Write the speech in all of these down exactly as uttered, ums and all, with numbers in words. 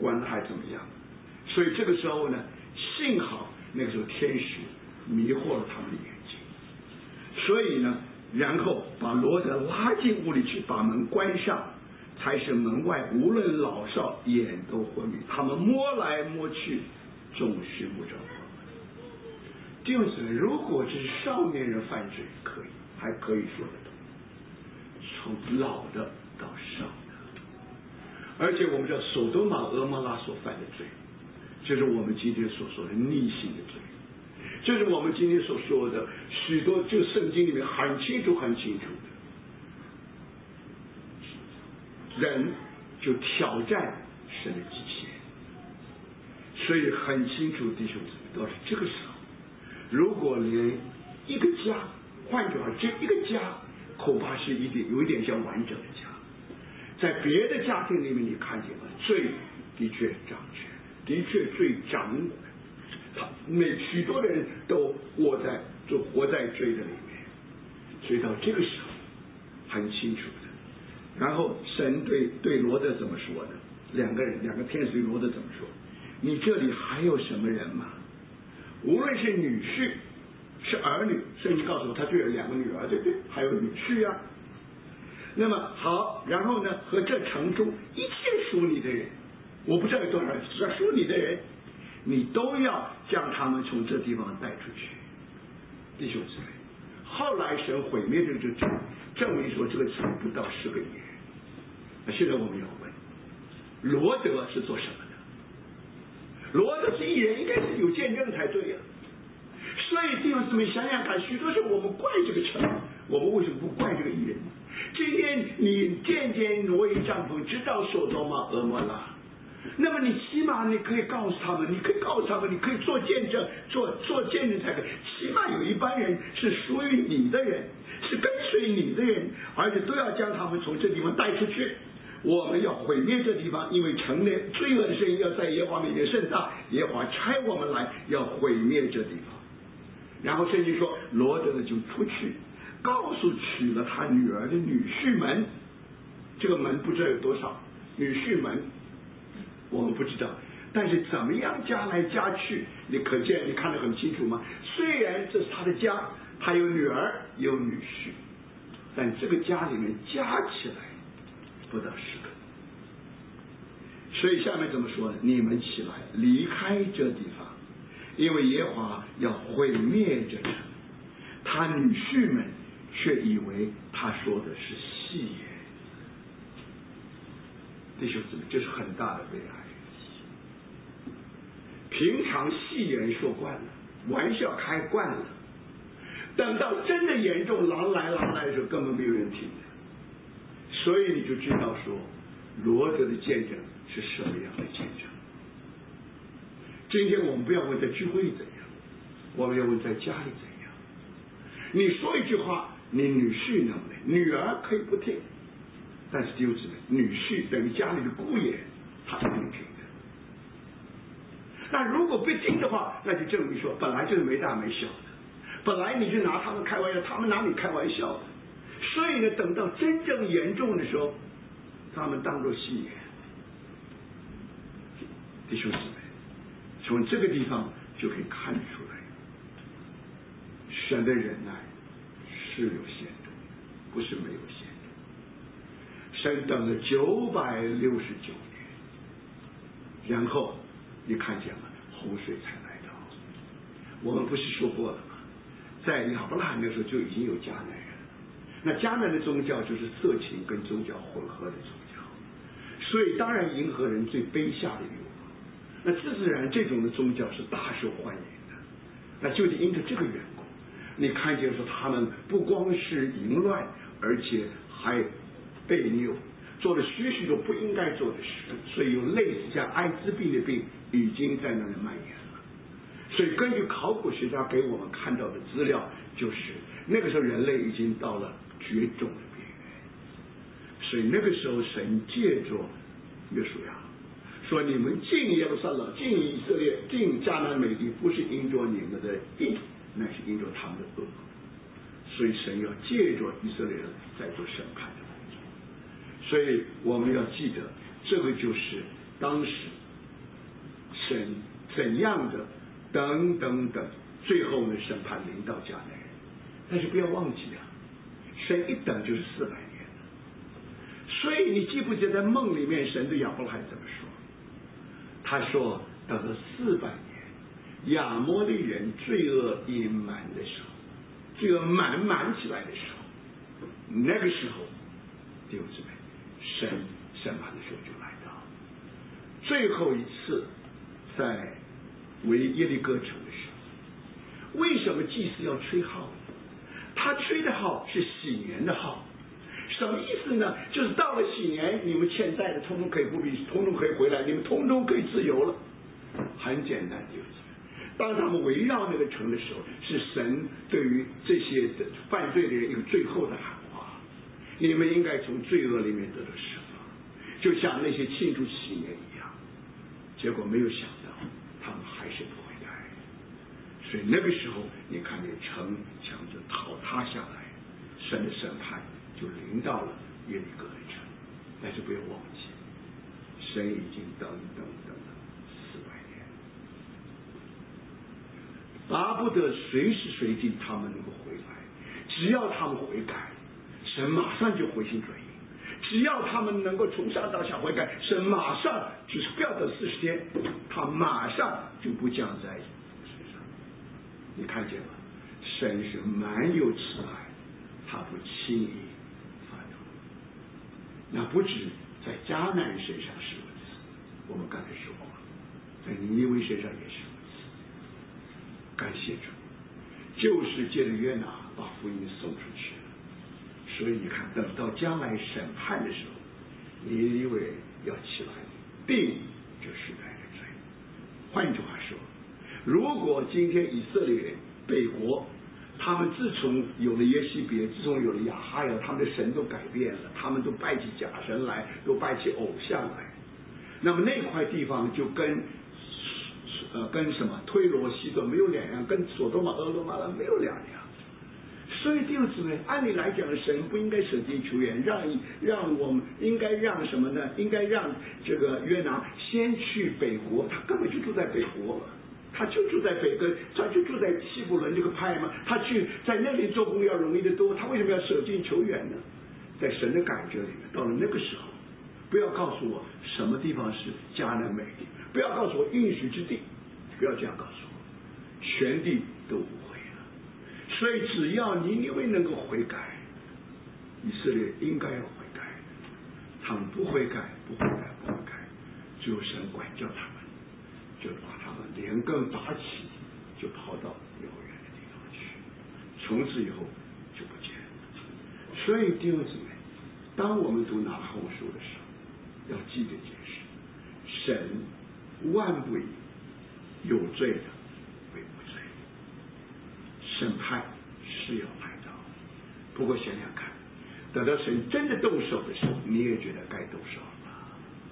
关还怎么样？所以这个时候呢，幸好那个时候天使迷惑了他们的眼睛，所以呢，然后把罗德拉进屋里去，把门关上，才使门外无论老少眼都昏迷，他们摸来摸去，总寻不着。弟兄姊妹，如果这是少年人犯罪，可以还可以说得通，从老的到少的，而且我们叫索多玛俄摩拉所犯的罪，就是我们今天所说的逆性的罪，就是我们今天所说的许多，就圣经里面很清楚很清楚的，人就挑战神的极限，所以很清楚，弟兄姊妹，到了这个时候，如果连一个家，换句话，这一个家恐怕是一点有一点像完整的家，在别的家庭里面，你看见了罪的确掌权，的确罪掌管，他每许多的人都活在就活在罪的里面，所以到这个时候很清楚的。然后神对对罗德怎么说呢？两个人，两个天使对罗德怎么说？你这里还有什么人吗？无论是女婿是儿女，圣经告诉我他就有两个女儿，对不对？还有女婿啊。那么好，然后呢，和这城中一切属你的人，我不知道有多少人，只要属你的人，你都要将他们从这地方带出去。弟兄姊妹，后来神毁灭这个就证证明说这个城不到十个亿人。那现在我们要问，罗德是做什么的？罗德是艺人，应该是有见证才对呀、啊。所以弟兄姊妹想想看，许多时候我们怪这个城，我们为什么不怪这个艺人？今天你渐渐挪移帐篷，直到索多玛俄摩拉，那么你起码你可以告诉他们，你可以告诉他们，你可以做见证，做做见证才可以。起码有一班人是属于你的人，是跟随你的人，而且都要将他们从这地方带出去。我们要毁灭这地方，因为城内罪恶的声音要在耶和华面前甚大，耶和华差我们来要毁灭这地方。然后圣经说，罗德就出去，告诉娶了他女儿的女婿们，这个门不知道有多少女婿们，我们不知道，但是怎么样加来加去，你可见你看得很清楚吗？虽然这是他的家，他有女儿有女婿，但这个家里面加起来不到十个。所以下面怎么说呢？你们起来离开这地方，因为耶和华要毁灭这城。他女婿们却以为他说的是戏言。弟兄姊妹，这是很大的悲哀。平常戏言说惯了，玩笑开惯了，等到真的严重，狼来狼来的时候，根本没有人听的。所以你就知道说，罗德的见证是什么样的见证。今天我们不要问在聚会怎样，我们要问在家里怎样。你说一句话，你女婿能不能？女儿可以不听，但是弟兄姊妹，女婿等于家里的姑爷，他一定听的。那如果不听的话，那就证明说本来就是没大没小的，本来你就拿他们开玩笑，他们拿你开玩笑的。所以呢，等到真正严重的时候，他们当作戏言。弟兄姊妹，从这个地方就可以看得出来，神的忍耐是有限度，不是没有限度。神等了九百六十九年，然后你看见了洪水才来到。我们不是说过了吗？在亚伯拉罕那时候就已经有迦南人。那迦南的宗教就是色情跟宗教混合的宗教，所以当然迎合人最卑下的欲望。那自自然这种的宗教是大受欢迎的。那就是因着这个缘故，你看见说他们不光是淫乱，而且还悖逆，做了许许多不应该做的事，所以有类似像艾滋病的病已经在那里蔓延了。所以根据考古学家给我们看到的资料，就是那个时候人类已经到了绝种的边缘。所以那个时候神借着约书亚说，你们进耶路撒冷，进以色列，进迦南美地，不是因着你们的义，乃是因着他们的恶。所以神要借着以色列人在做审判的工作。所以我们要记得，这个就是当时怎样的，等等等，最后呢，审判临到迦南人。但是不要忘记啊，神一等就是四百年。所以你记不记得在梦里面，神对亚伯拉罕怎么说？他说，等到四百年，亚摩利人罪恶隐瞒的时候，罪恶满满起来的时候，那个时候，弟兄姊妹，神审判的时候就来到。最后一次，在为耶利哥城的时候，为什么祭司要吹号？他吹的号是喜年的号。什么意思呢？就是到了喜年，你们欠债的通通可以不必，通通可以回来，你们通通可以自由了。很简单，就是当他们围绕那个城的时候，是神对于这些犯罪的人一个最后的喊话：你们应该从罪恶里面得到释放，就像那些庆祝喜年一样。结果没有想到，他们还是不悔改，所以那个时候，你看那城墙就倒塌下来，神的审判就临到了耶利哥的城。但是不要忘记，神已经等等等了四百年，巴不得随时随地他们能够回来。只要他们悔改，神马上就回心转意；只要他们能够从上到下悔改，神马上就是不要等四十天，他马上就不降在身上。你看见吗？神是蛮有慈爱，他不轻易发怒。那不止在迦南人身上是如此，我们刚才说过，在尼尼微身上也是如此。感谢主，就是借着约拿把福音送出去了。所以你看，等到将来审判的时候，尼尼微要起来定这世代的罪。换句话说，如果今天以色列人北国，他们自从有了耶西别，自从有了亚哈呀，他们的神都改变了，他们都拜起假神来，都拜起偶像来。那么那块地方就跟呃跟什么推罗西顿没有两样，跟索多玛俄罗马兰没有两样。所以弟兄姊妹，按理来讲，神不应该舍近求远，让让我们应该让什么呢？应该让这个约拿先去北国，他根本就住在北国嘛。他就住在北根，他就住在西布伦这个派嘛，他去在那里做工要容易得多，他为什么要舍近求远呢？在神的感觉里面，到了那个时候，不要告诉我什么地方是迦南美地，不要告诉我应许之地，不要这样告诉我，全地都不会了。所以只要尼尼微能够悔改，以色列应该要悔改，他们不悔改，不悔改，不悔改，只有神管教他们，就把他们连根拔起，就跑到遥远的地方去，从此以后就不见了。所以弟兄姊妹，当我们读拿后书的时候，要记得一件事：神万不以有罪的为无罪，审判是要来到。不过想想看，等到神真的动手的时候，你也觉得该动手了。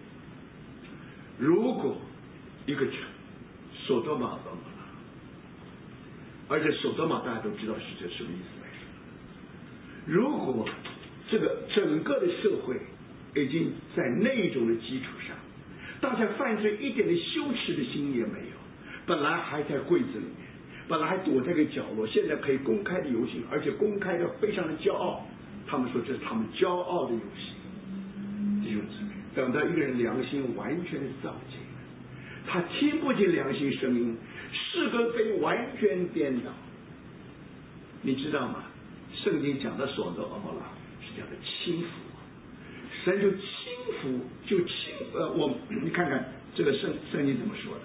如果一个城索多玛俄摩拉，而且索多玛大家都知道是这什么意思来说。如果这个整个的社会已经在那种的基础上，大家犯罪一点的羞耻的心也没有，本来还在柜子里面，本来还躲在个角落，现在可以公开的游行，而且公开的非常的骄傲。他们说这是他们骄傲的游行。弟兄姊妹，等到一个人良心完全的造尽，他听不见良心声音，是跟非完全颠倒。你知道吗？圣经讲的所多俄摩拉是叫做轻浮，神就轻浮，就轻呃，我你看看这个圣圣经怎么说的。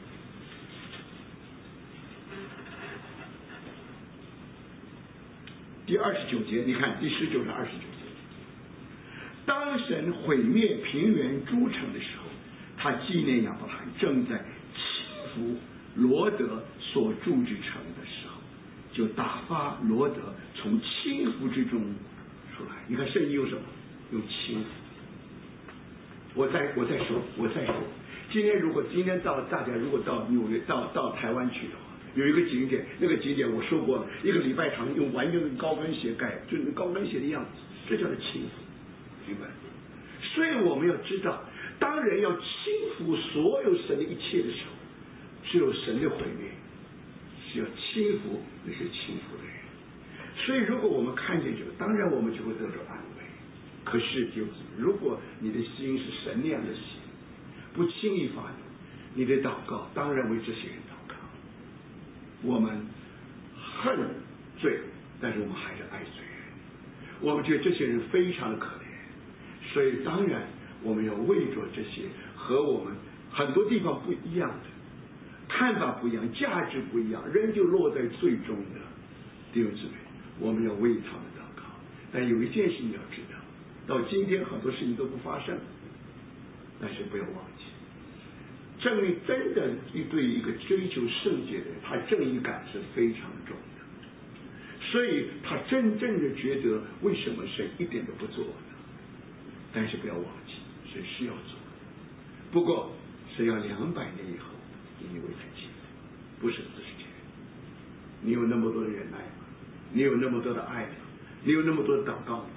第二十九节，你看第十九至二十九节，当神毁灭平原诸城的时候，他纪念亚伯拉罕正在轻浮罗德所住之城的时候，就打发罗德从轻浮之中出来。你看圣经有什么？有轻浮。我再我再说，我再说，今天如果今天到大家如果到纽约到到台湾去的话，有一个景点，那个景点我说过了，一个礼拜堂用完全的高跟鞋盖，就是高跟鞋的样子，这叫做轻浮，明白？所以我们要知道，当人要轻浮所有神的一切的时候， 只有神的毁灭是要轻浮那些轻浮的人。所以如果我们看见这个，当然我们就会得到安慰。可是就是如果你的心是神那样的心，不轻易发怒，你的祷告当然为这些人祷告。我们恨罪，但是我们还是爱罪人，我们觉得这些人非常的可怜，所以当然我们要为着这些和我们很多地方不一样的看法不一样，价值不一样，人就落在最终的弟兄姊妹，我们要为他们祷告。但有一件事你要知道，到今天很多事情都不发生，但是不要忘记，正义真的对一个追求圣洁的人，他正义感是非常重的，所以他真正的觉得为什么神一点都不做呢？但是不要忘记，神是要做，不过是要两百年以后你为他记，不是四十年。你有那么多的忍耐吗？你有那么多的爱吗？你有那么多的祷告吗？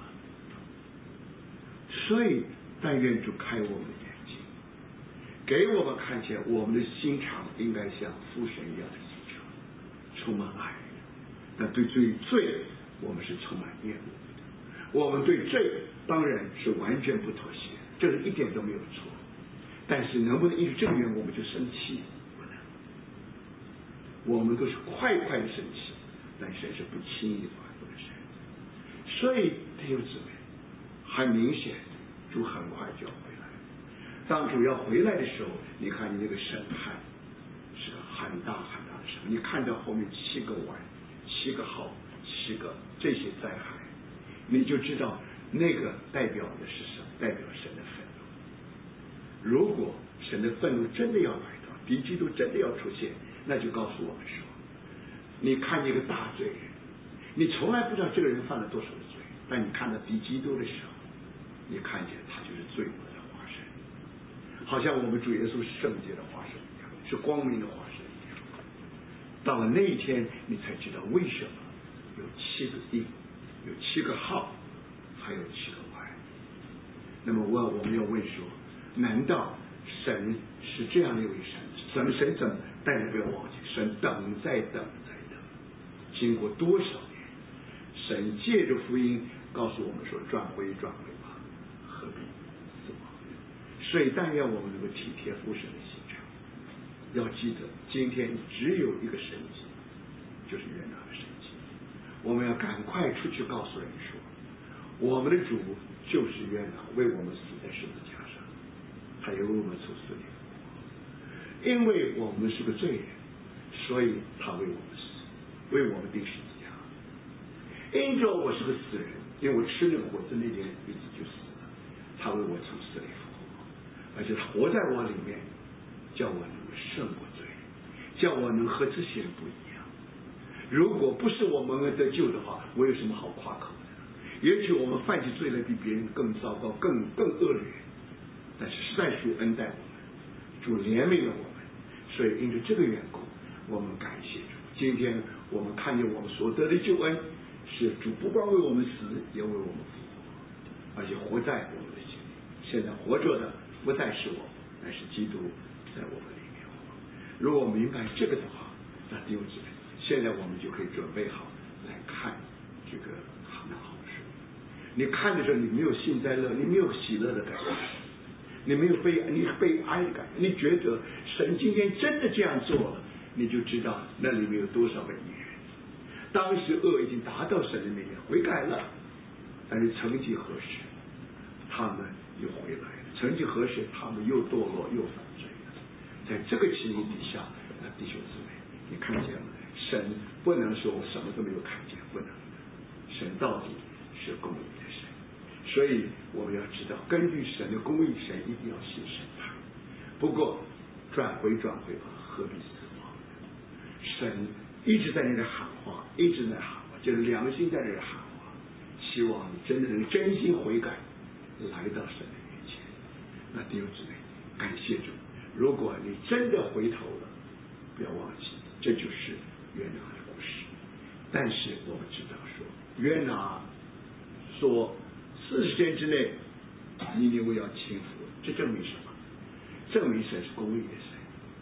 所以但愿主开我们的眼睛，给我们看见我们的心肠应该像父神一样的心肠，充满爱。但对罪罪我们是充满厌恶的，我们对罪当然是完全不妥协，这个一点都没有错。但是能不能因为这个缘故我们就生气？不能，我们都是快快的生气，但神是不轻易发怒的神。所以弟兄姊妹，很明显主很快就要回来。当主要回来的时候，你看你那个审判是个很大很大的审判，你看到后面七个碗、七个号、七个这些灾害，你就知道那个代表的是什么？代表神的愤怒。如果神的愤怒真的要来到，敌基督真的要出现，那就告诉我们说，你看见一个大罪人，你从来不知道这个人犯了多少的罪，但你看到敌基督的时候，你看见他就是罪恶的化身，好像我们主耶稣是圣洁的化身一样，是光明的化身一样。到了那一天，你才知道为什么有七个印，有七个号，还有七个碗。那么我我们要问说，难道神是这样的一位神？神神怎么？但是不要忘记，神等再等再等，经过多少年，神借着福音告诉我们说，转回转回吧，何必死亡？所以但愿我们能够体贴父神的心肠，要记得今天只有一个神迹，就是约拿的神迹。我们要赶快出去告诉人说，我们的主就是约拿，为我们死在十字架上，他也为我们从死里复活。因为我们是个罪人，所以他为我们死，为我们钉十字架。因着我是个死人，因为我吃那个果子那点日子就死了，他为我从死里复活，而且他活在我里面，叫我能够胜过罪，叫我能和这些人不一样。如果不是我们得救的话，我有什么好夸口的？也许我们犯起罪来比别人更糟糕，更更恶劣，但是实在主恩待我们，主怜悯了我们，所以因着这个缘故，我们感谢主。今天我们看见我们所得的救恩，是主不光为我们死，也为我们复活，而且活在我们的心里。现在活着的不再是我，乃是基督在我们里面活。如果我们明白这个的话，那弟兄姊妹，现在我们就可以准备好来看这个那好书。你看的时候，你没有幸灾乐，你没有喜乐的感觉，你没有悲，你悲哀的感觉，你觉得神今天真的这样做了，你就知道那里面有多少个义人。当时恶已经达到神的面前悔改了，但是曾几何时他们又回来了，曾几何时他们又堕落又犯罪了。在这个情形底下，那弟兄姊妹，你看见了，神不能说我什么都没有看见，不能，神到底是公义的神。所以我们要知道，根据神的公义，神一定要行审判。不过转回转回吧，何必死亡？神一直在那里喊话，一直在喊话，就是良心在那里喊话，希望你真的能真心悔改，来到神的面前。那弟兄姊妹，感谢主，如果你真的回头了，不要忘记，这就是约拿的故事。但是我们知道说，约拿说四十天之内尼尼微要倾覆，这证明什么？证明神是公义的神。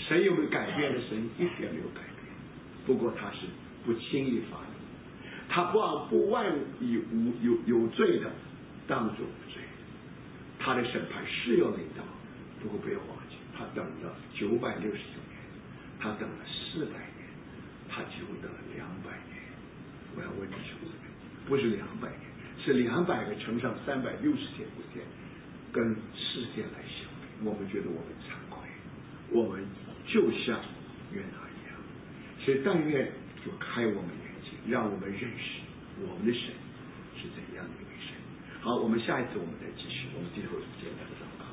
神有没有改变的？神一点没有改变，不过他是不轻易发怒，他不让不万以无有有罪的当作无罪，他的审判是要临到，不过不要忘记，他等了九百六十九年，他等了四百年，他几乎等了两百年。我要问你兄弟们，不是两百年，是两百个乘上三百六十天五天，跟世界来相比，我们觉得我们惭愧，我们就像约拿一样。所以但愿主开我们眼睛，让我们认识我们的神是怎样的一位神。好，我们下一次我们再继续，我们低头简单的祷告。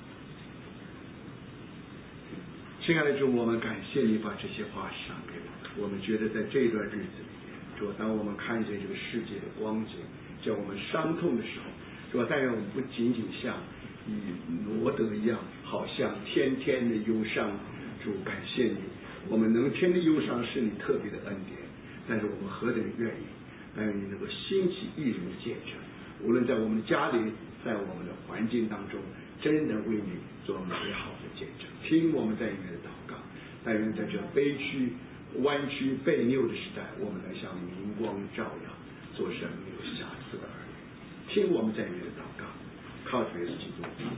亲爱的主，我们感谢你把这些话赏给我们。我们觉得在这段日子里面，主，当我们看见这个世界的光景，叫我们伤痛的时候，主，但愿我们不仅仅像以罗德一样，好像天天的忧伤。主，感谢你，我们能天天忧伤是你特别的恩典，但是我们何等愿意，但愿你能够兴起义人的见证，无论在我们的家里，在我们的环境当中，真的为你做美好的见证。听我们在你的祷告，但愿在这悲屈、弯曲、悖拗的时代，我们能像明光照耀，做神没有瑕疵的儿女。听我们在你的祷告，靠主耶稣基督。